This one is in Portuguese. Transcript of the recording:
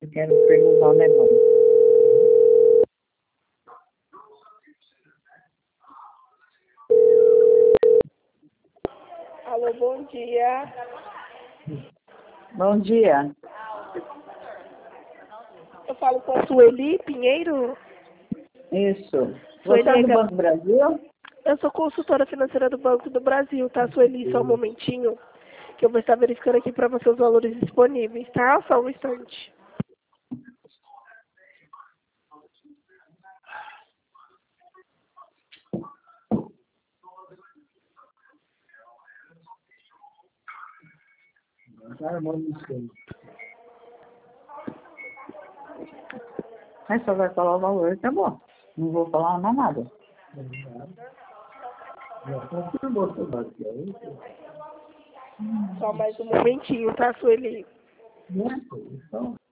quero perguntar um negócio. Alô, bom dia. Bom dia. Eu falo com a Sueli Pinheiro. Isso. Sueli, Você é do Banco do Brasil? eu sou consultora financeira do Banco do Brasil, tá, Sueli? Só um momentinho, que eu vou estar verificando aqui para você os valores disponíveis, tá? Só um instante. Mas só vai falar o valor, tá bom. Não vou falar mais nada. Só mais um momentinho, tá, Sueli?